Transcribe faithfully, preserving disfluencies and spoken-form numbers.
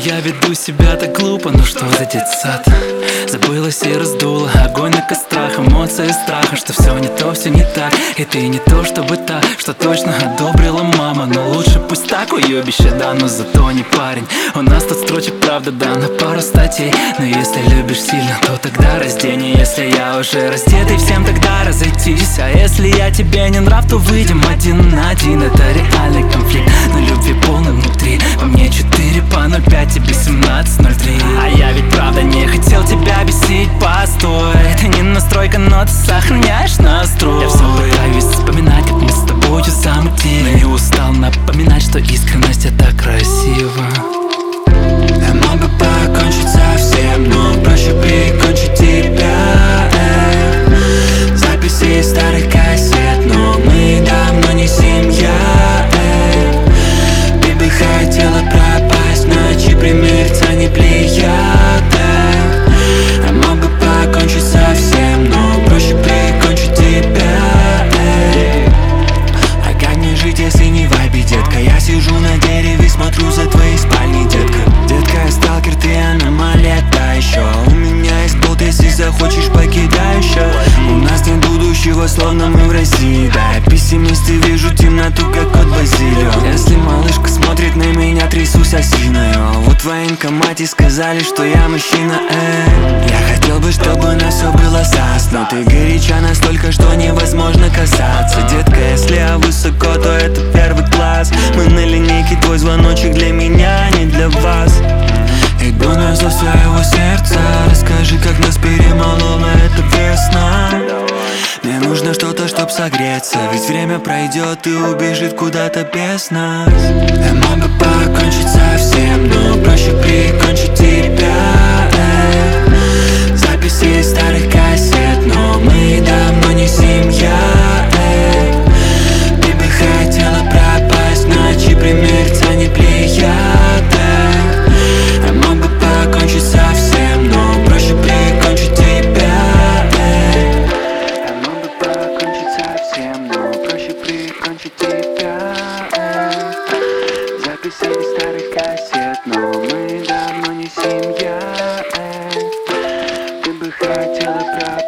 я веду себя так глупо, ну что за детсад? Забылась и раздула огонь на кострах, эмоции страха, что все не то, все не так. И ты не то, чтобы так, что точно одобрила мама. Но лучше пусть так, уебище, да, но зато не парень. У нас тут строчек, правда, да, на пару статей. Но если любишь сильно, то тогда раздень. И если я уже раздетый, всем тогда разойтись. А если я тебе не нрав, то выйдем один на один. Это реальный конфликт, но любви полный внутри. По мне четыре по ноль пять, тебе семнадцать ноль три. А я ведь правда не хотел тебя бесить, постой. Это не настройка, но ты сохраняешь настрой. Я все пытаюсь вспоминать, как мы с тобою замутили. Но не устал напоминать, что искренность это красиво. Я мог бы покончить совсем, но проще прикончить тебя, эх. Записи из старых кассет, но мы давно не семья, эх. Ты бы хотела пропасть в ночи при мерцании плеяд, эх. Я мог бы покончить совсем, но проще прикончить тебя, эх. А как мне жить, если не в вайбе, детка? Я сижу на дереве, смотрю за твоей спальней, детка. Детка, я сталкер, ты аномалия, та еще. У меня есть болт, если захочешь, покидай еще. У нас нет будущего, словно мы в России, да. Я пессимист и вижу темноту, как кот Базилио. Если малышка смотрит на меня, трясусь осиной. Вот в военкомате сказали, что я мужчина, эй. Я хотел бы, чтобы на все было сас, но ты горяча настолько, что невозможно касаться. Детка, если я высоко, то это первый класс. Мы на линейке, твой звоночек для меня, не для вас. Иду на зов своего сердца. Расскажи, как нас перемолола эта весна. Мне нужно что-то, чтоб согреться, ведь время пройдет и убежит куда-то без нас. Я мог бы покончить совсем, но проще прикончить тебя, эх. Записи из старых кассет, но мы давно не семья, эх. Ты бы хотела пропасть в ночи при мерцании плеяд, эх. Я мог бы покончить совсем, но проще прикончить тебя, эх. Я мог бы покончить совсем, но проще прикончить тебя, эх. Записи из старых кассет, но мы давно не семья, эх. Ты бы хотела пропасть